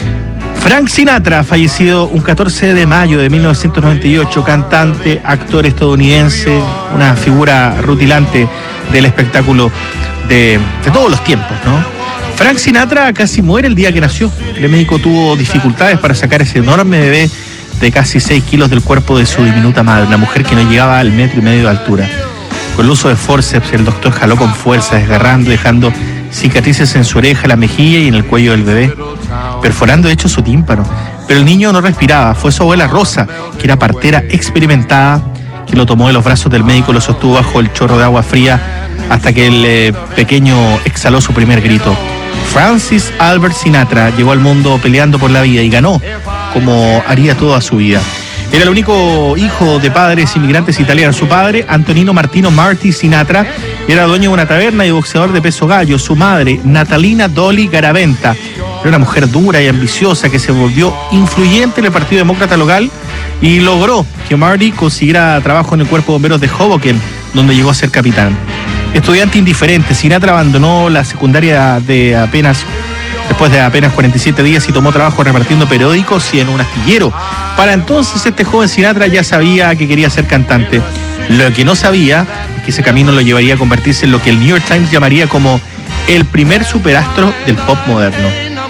Frank Sinatra, fallecido un catorce de mayo de mil novecientos noventa y ocho, cantante, actor estadounidense, una figura rutilante del espectáculo de, de todos los tiempos, ¿no? Frank Sinatra casi muere el día que nació. El médico tuvo dificultades para sacar ese enorme bebé de casi seis kilos del cuerpo de su diminuta madre, una mujer que no llegaba al metro y medio de altura. Con el uso de forceps, el doctor jaló con fuerza, desgarrando, dejando cicatrices en su oreja, la mejilla y en el cuello del bebé, perforando de hecho su tímpano. Pero el niño no respiraba. Fue su abuela Rosa, que era partera experimentada, que lo tomó de los brazos del médico y lo sostuvo bajo el chorro de agua fría hasta que el eh, pequeño exhaló su primer grito. Francis Albert Sinatra llegó al mundo peleando por la vida y ganó, como haría toda su vida. Era el único hijo de padres inmigrantes italianos. Su padre, Antonino Martino Marti Sinatra, era dueño de una taberna y boxeador de peso gallo. Su madre, Natalina Dolly Garaventa, era una mujer dura y ambiciosa que se volvió influyente en el Partido Demócrata local y logró que Marty consiguiera trabajo en el Cuerpo de Bomberos de Hoboken, donde llegó a ser capitán. Estudiante indiferente, Sinatra abandonó la secundaria de apenas después de apenas cuarenta y siete días y tomó trabajo repartiendo periódicos y en un astillero. Para entonces este joven Sinatra ya sabía que quería ser cantante. Lo que no sabía es que ese camino lo llevaría a convertirse en lo que el New York Times llamaría como el primer superastro del pop moderno.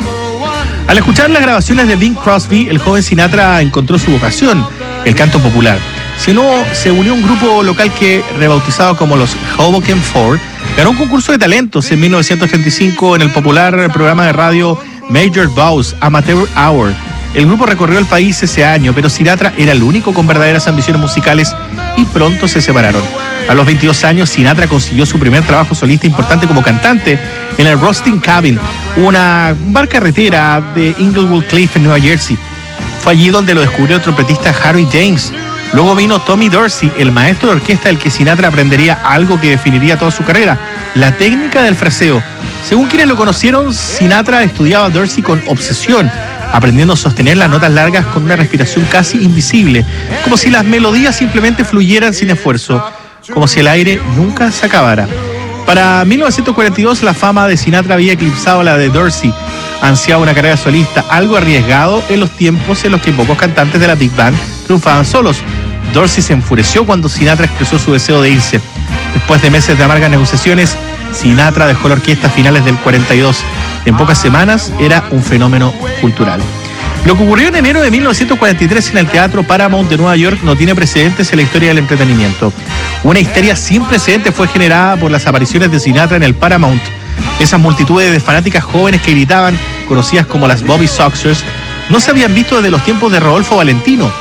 Al escuchar las grabaciones de Bing Crosby, el joven Sinatra encontró su vocación, el canto popular. Si no, se unió a un grupo local que, rebautizado como los Hoboken Four, ganó un concurso de talentos en mil novecientos treinta y cinco en el popular programa de radio Major Bowes Amateur Hour. El grupo recorrió el país ese año, pero Sinatra era el único con verdaderas ambiciones musicales y pronto se separaron. A los veintidós años, Sinatra consiguió su primer trabajo solista importante como cantante en el Roasting Cabin, una bar carretera de Inglewood Cliff en Nueva Jersey. Fue allí donde lo descubrió el trompetista Harry James. Luego vino Tommy Dorsey, el maestro de orquesta del que Sinatra aprendería algo que definiría toda su carrera, la técnica del fraseo. Según quienes lo conocieron, Sinatra estudiaba a Dorsey con obsesión, aprendiendo a sostener las notas largas con una respiración casi invisible, como si las melodías simplemente fluyeran sin esfuerzo, como si el aire nunca se acabara. Para mil novecientos cuarenta y dos la fama de Sinatra había eclipsado la de Dorsey. Ansiaba una carrera solista, algo arriesgado en los tiempos en los que pocos cantantes de la Big Band triunfaban solos. Dorsey se enfureció cuando Sinatra expresó su deseo de irse. Después de meses de amargas negociaciones, Sinatra dejó la orquesta a finales del cuarenta y dos. En pocas semanas era un fenómeno cultural. Lo que ocurrió en enero de mil novecientos cuarenta y tres en el Teatro Paramount de Nueva York no tiene precedentes en la historia del entretenimiento. Una histeria sin precedentes fue generada por las apariciones de Sinatra en el Paramount. Esas multitudes de fanáticas jóvenes que gritaban, conocidas como las Bobby Soxers, no se habían visto desde los tiempos de Rodolfo Valentino.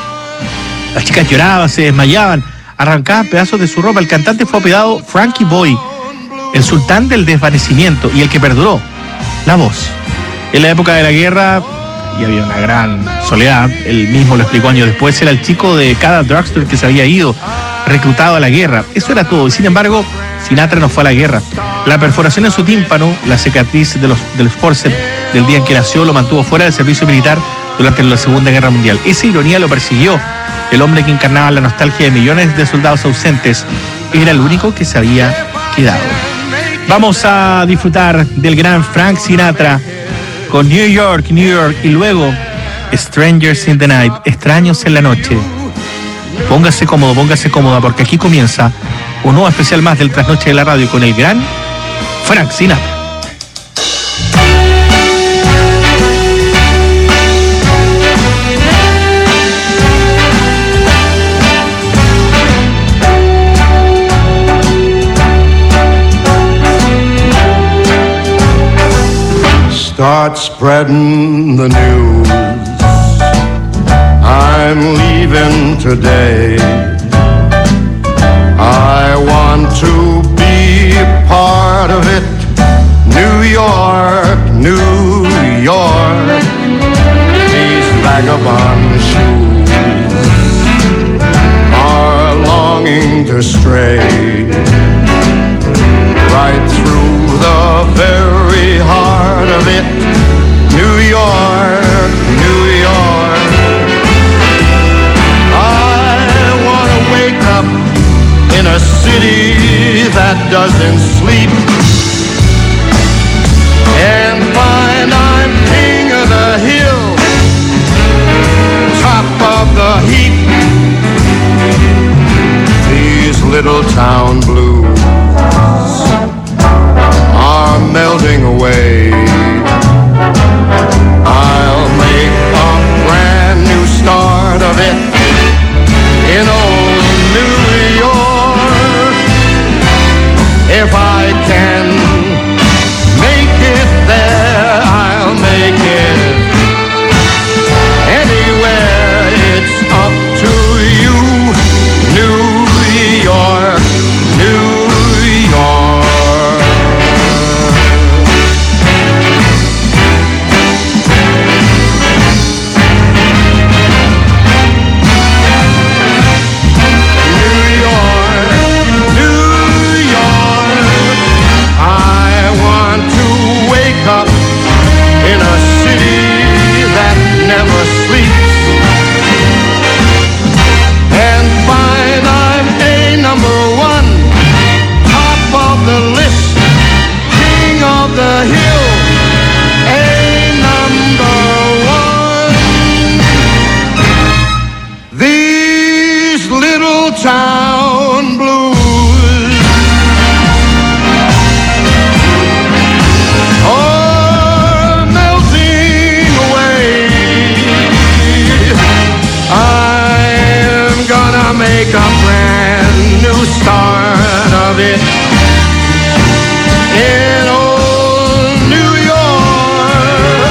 Las chicas lloraban, se desmayaban, arrancaban pedazos de su ropa. El cantante fue apodado Frankie Boy, el sultán del desvanecimiento y el que perduró, la voz. En la época de la guerra, y había una gran soledad, él mismo lo explicó años después, era el chico de cada drugstore que se había ido, reclutado a la guerra. Eso era todo, y sin embargo, Sinatra no fue a la guerra. La perforación en su tímpano, la cicatriz de los, de los forceps del día en que nació, lo mantuvo fuera del servicio militar durante la Segunda Guerra Mundial. Esa ironía lo persiguió. El hombre que encarnaba la nostalgia de millones de soldados ausentes era el único que se había quedado. Vamos a disfrutar del gran Frank Sinatra con New York, New York y luego Strangers in the Night, extraños en la noche. Póngase cómodo, póngase cómoda, porque aquí comienza un nuevo especial más del Trasnoche de la Radio con el gran Frank Sinatra. start spreading the news. I'm leaving today. I want to be part of it. New York, New York, these vagabond shoes are longing to stray right through the very heart of it. New York, New York, I want to wake up in a city that doesn't sleep and find I'm king of the hill, top of the heap. These little town blues are melting away. I'll make a brand new start of it in old New York. If I can make it there, I'll make it anywhere. It's up to you, New York, New York. In a city that never sleeps and find I'm a number one, top of the list, king of the hill, a number one. These little town blues make a brand new start of it in old New York.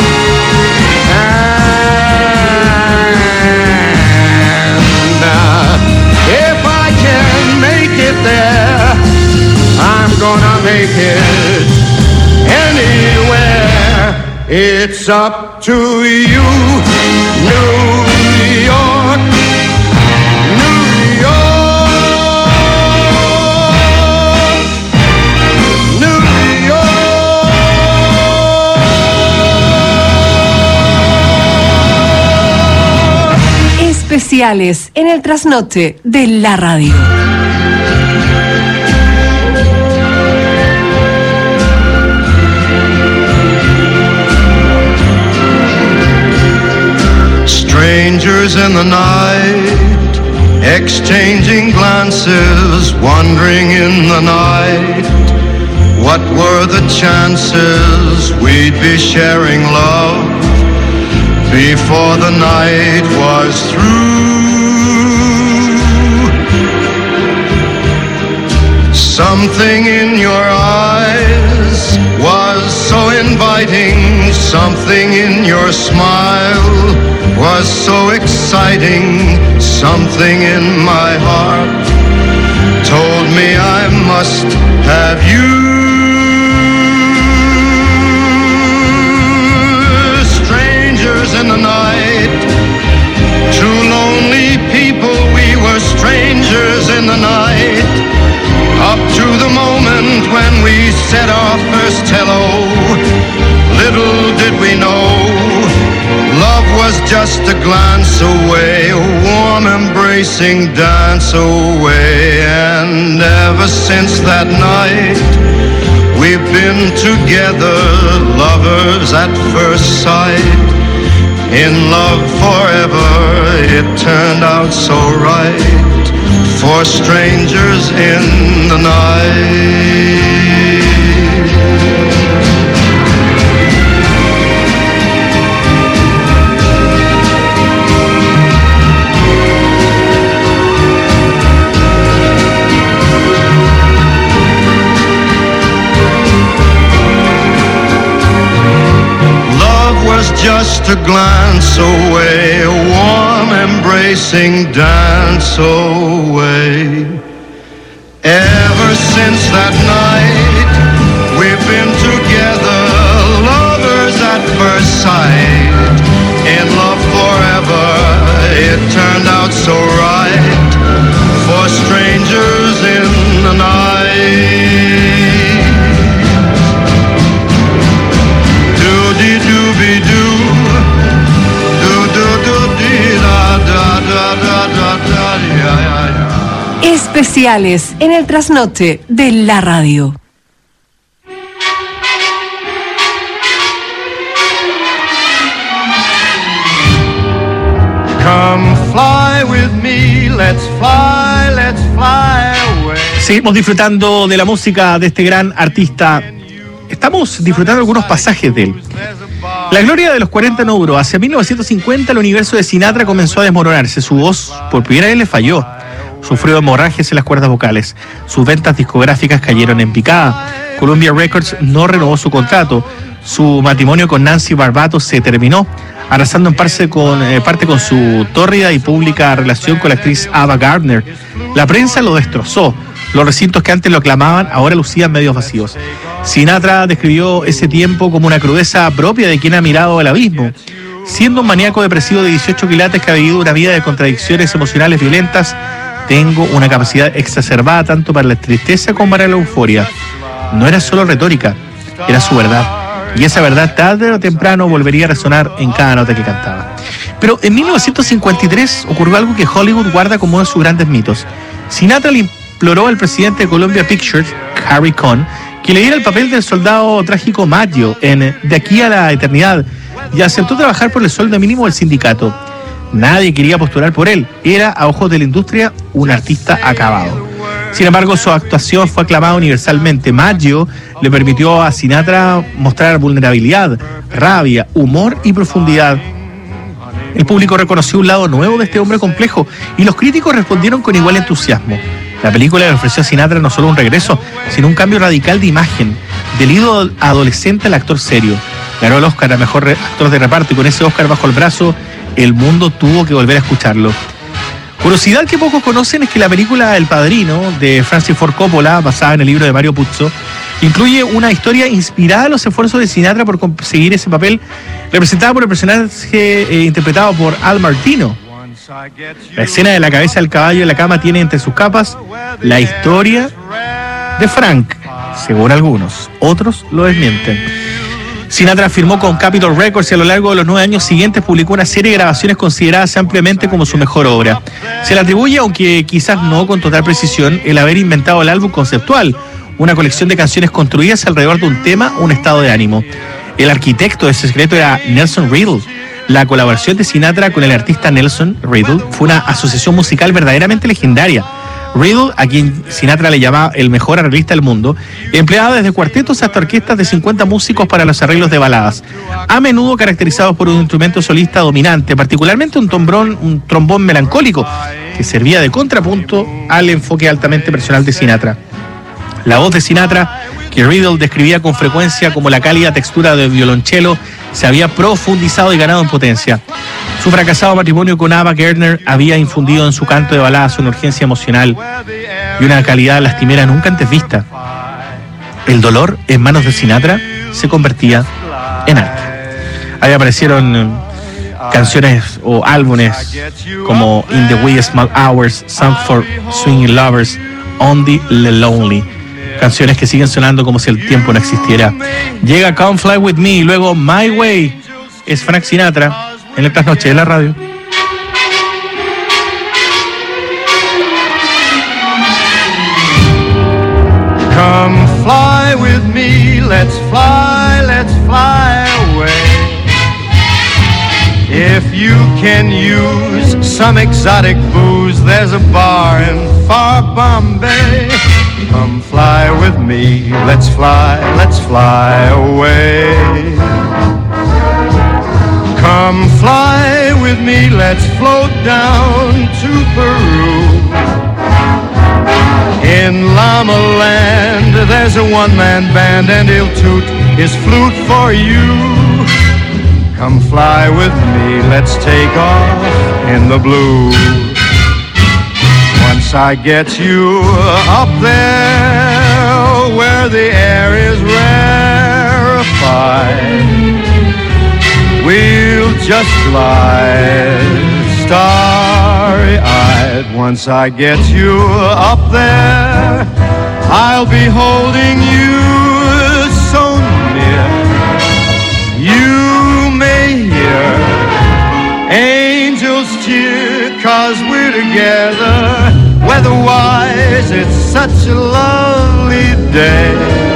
And uh, if I can make it there, I'm gonna make it anywhere. It's up to you, New York. Especiales en el trasnoche de la radio. Strangers in the night, exchanging glances, wandering in the night. What were the chances we'd be sharing love before the night was through? Something in your eyes was so inviting, something in your smile was so exciting, something in my heart told me I must have you. In the night, two lonely people, we were strangers in the night, up to the moment when we said our first hello. Little did we know, love was just a glance away, a warm embracing dance away. And ever since that night, we've been together, lovers at first sight. In love forever, it turned out so right for strangers in the night. just a glance away, a warm embracing dance away. Ever since that night, we've been together, lovers at first sight. In love forever, it turned out so right, for strangers in the night. Do-de-do-be-doo, do-do-do-dee-da-da-da-da-da-da-da-da. Especiales en el trasnoche de la radio. Come fly with me, let's fly, let's fly away. Seguimos disfrutando de la música de este gran artista. Estamos disfrutando algunos pasajes de él. La gloria de los cuarenta no duró. Hacia mil novecientos cincuenta el universo de Sinatra comenzó a desmoronarse. Su voz por primera vez le falló. Sufrió hemorragias en las cuerdas vocales. Sus ventas discográficas cayeron en picada. Columbia Records no renovó su contrato. Su matrimonio con Nancy Barbato se terminó, arrasando en parte con, eh, parte con su tórrida y pública relación con la actriz Ava Gardner. La prensa lo destrozó. Los recintos que antes lo aclamaban ahora lucían medios vacíos. Sinatra describió ese tiempo como una crudeza propia de quien ha mirado al abismo. Siendo un maníaco depresivo de dieciocho quilates que ha vivido una vida de contradicciones emocionales violentas, tengo una capacidad exacerbada tanto para la tristeza como para la euforia. No era solo retórica, era su verdad. Y esa verdad tarde o temprano volvería a resonar en cada nota que cantaba. Pero en mil novecientos cincuenta y tres ocurrió algo que Hollywood guarda como uno de sus grandes mitos. Sinatra le imploró al presidente de Columbia Pictures, Harry Cohn, que le diera el papel del soldado trágico Maggio en De aquí a la eternidad, y aceptó trabajar por el sueldo mínimo del sindicato. Nadie quería postular por él. Era, a ojos de la industria, un artista acabado. Sin embargo, su actuación fue aclamada universalmente. Maggio le permitió a Sinatra mostrar vulnerabilidad, rabia, humor y profundidad. El público reconoció un lado nuevo de este hombre complejo y los críticos respondieron con igual entusiasmo. La película le ofreció a Sinatra no solo un regreso, sino un cambio radical de imagen. Del ídolo adolescente al actor serio. Ganó el Oscar a Mejor Actor de Reparto y con ese Oscar bajo el brazo, el mundo tuvo que volver a escucharlo. Curiosidad que pocos conocen es que la película El Padrino, de Francis Ford Coppola, basada en el libro de Mario Puzo, incluye una historia inspirada en los esfuerzos de Sinatra por conseguir ese papel, representada por el personaje eh, interpretado por Al Martino. La escena de la cabeza del caballo en la cama tiene entre sus capas la historia de Frank, según algunos. Otros lo desmienten. Sinatra firmó con Capitol Records y a lo largo de los nueve años siguientes publicó una serie de grabaciones consideradas ampliamente como su mejor obra. Se le atribuye, aunque quizás no con total precisión, el haber inventado el álbum conceptual, una colección de canciones construidas alrededor de un tema o un estado de ánimo. El arquitecto de ese secreto era Nelson Riddle. La colaboración de Sinatra con el artista Nelson Riddle fue una asociación musical verdaderamente legendaria. Riddle, a quien Sinatra le llamaba el mejor arreglista del mundo, empleaba desde cuartetos hasta orquestas de cincuenta músicos para los arreglos de baladas, a menudo caracterizados por un instrumento solista dominante, particularmente un trombón, un trombón melancólico, que servía de contrapunto al enfoque altamente personal de Sinatra. La voz de Sinatra, que Riddle describía con frecuencia como la cálida textura de violonchelo, se había profundizado y ganado en potencia. Su fracasado matrimonio con Ava Gardner había infundido en su canto de baladas una urgencia emocional y una calidad lastimera nunca antes vista. El dolor en manos de Sinatra se convertía en arte. Ahí aparecieron canciones o álbumes como In the Wee Small Hours, Song for Swinging Lovers, On the Lonely. Canciones que siguen sonando como si el tiempo no existiera. Llega Come Fly With Me y luego My Way. Es Frank Sinatra en el trasnoche de la radio. Come fly with me, let's fly, let's fly away. If you can use some exotic booze, there's a bar in far Bombay. Come fly with me, let's fly, let's fly away. Come fly with me, let's float down to Peru. In Llama Land, there's a one-man band and he'll toot his flute for you. Come fly with me, let's take off in the blue. Once I get you up there where the air is rarefied, we'll just glide starry-eyed. Once I get you up there, I'll be holding you so near. You may hear angels cheer, 'cause we're together. Weather-wise, it's such a lovely day.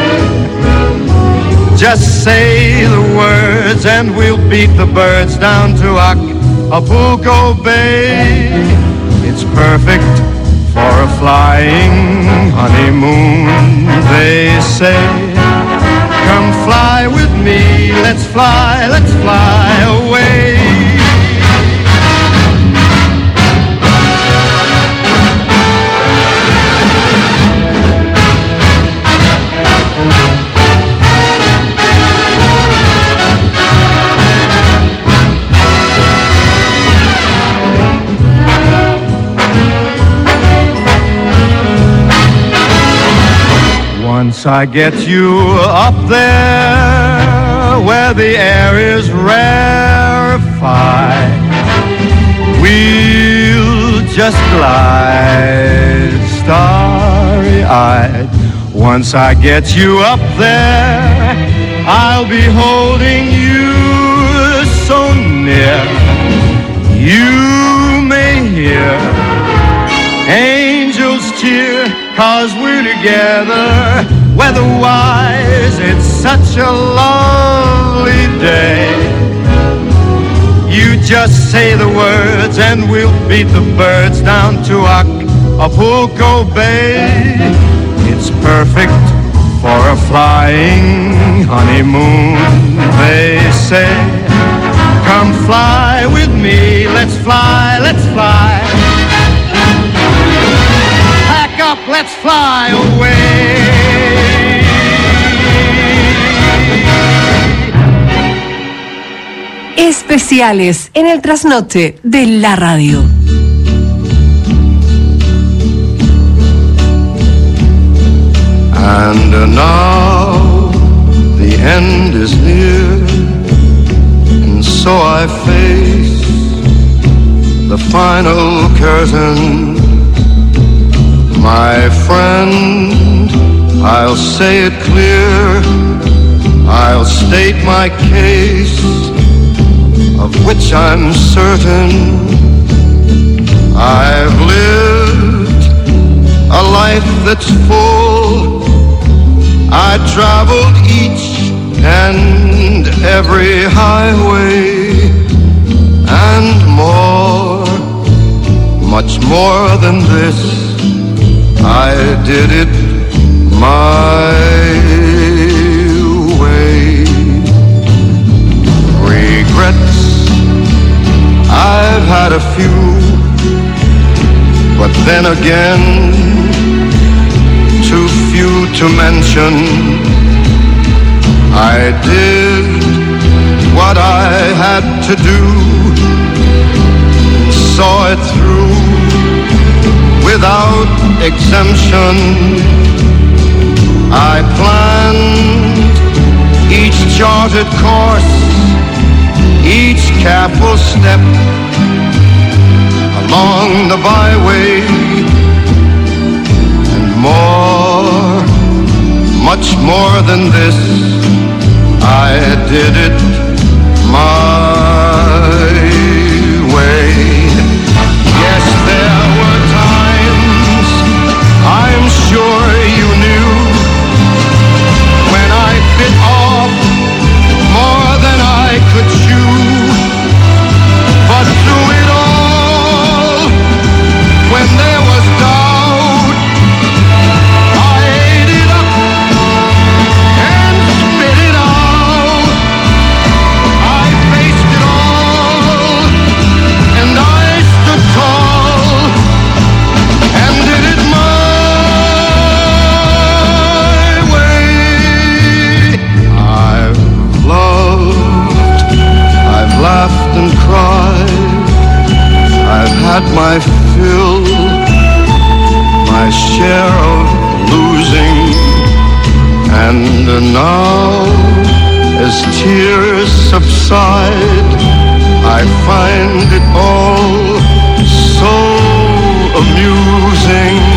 Just say the words and we'll beat the birds down to Acapulco Bay. It's perfect for a flying honeymoon, they say. Come fly with me, let's fly, let's fly away. Once I get you up there where the air is rarefied, we'll just glide starry-eyed. Once I get you up there, I'll be holding you so near. You may hear angels cheer, 'cause we're together. Weather-wise, it's such a lovely day. You just say the words and we'll beat the birds down to Acapulco Bay. It's perfect for a flying honeymoon, they say. Come fly with me, let's fly, let's fly. Pack up, let's fly away. Especiales en el trasnoche de la radio. And uh, now the end is near, and so I face the final curtain. My friend, I'll say it clear, I'll state my case, of which I'm certain. I've lived a life that's full. I traveled each and every highway, and more, much more than this, I did it my way. Regrets, I've had a few, but then again, too few to mention. I did what I had to do, saw it through without exemption. I planned each charted course, each careful step along the byway, and more, much more than this, I did it my way. Yes, there were times, I'm sure you knew, when I bit off more than I could chew. But through it all, when there was doubt, I ate it up and spit it out. tears subside, I find it all so amusing.